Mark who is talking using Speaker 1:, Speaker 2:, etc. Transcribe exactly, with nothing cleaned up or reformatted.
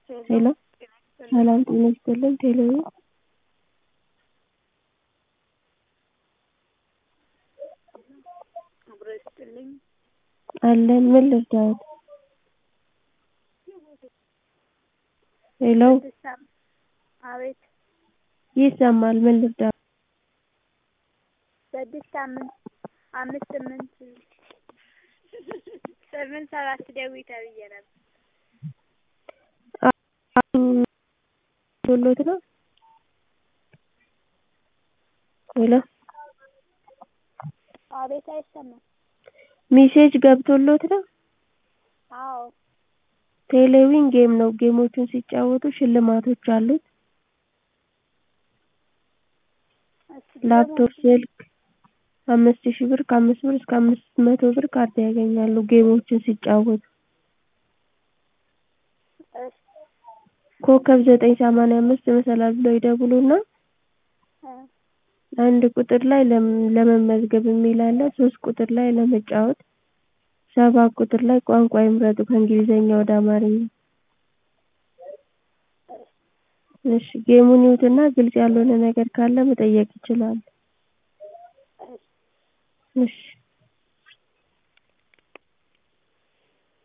Speaker 1: ሄሎ ሰላም ጤና ይስጥልኝ ቴሌብር አለን ምን ልርዳዎት ሄሎ
Speaker 2: አቤት
Speaker 1: ይሰማል ምን ልርዳዎት
Speaker 2: ስድስት አምስት አምስት ስምንት ስምንት ሰባት ደውዪ ተብዬ ነበር
Speaker 1: ቶሎት ነው ሄሎ
Speaker 2: አቤት አይሰማም
Speaker 1: ሜሴጅ ገብቶሎት ነው
Speaker 2: አዎ
Speaker 1: ቴሌዊን ጌም ነው ጌሞቹን ሲጫወቱ ሽልማቶች አሉት ላፕቶፕ ስልክ አምስት ሺህ ብር ከአምስት ብር እስከ አምስት መቶ ብር ካርድ ያገኛሉ ጌሞችን ሲጫወቱ
Speaker 2: እሺ
Speaker 1: ኮከብ ዘጠኝ ሰማንያ አምስት መሰላል ብለው ይደውሉና አንድ ቁጥር ላይ ለመመዝገብ የሚል አለ ሶስት ቁጥር ላይ ለመጫወት ሰባት ቁጥር ላይ ቋንቋ ይምረጡ ከእንግሊዘኛ ወደ አማርኛ እሺ ጌሙን ይዩትና ግልጽ ያልሆነ ነገር ካለ መጠየቅ ይችላሉ እሺ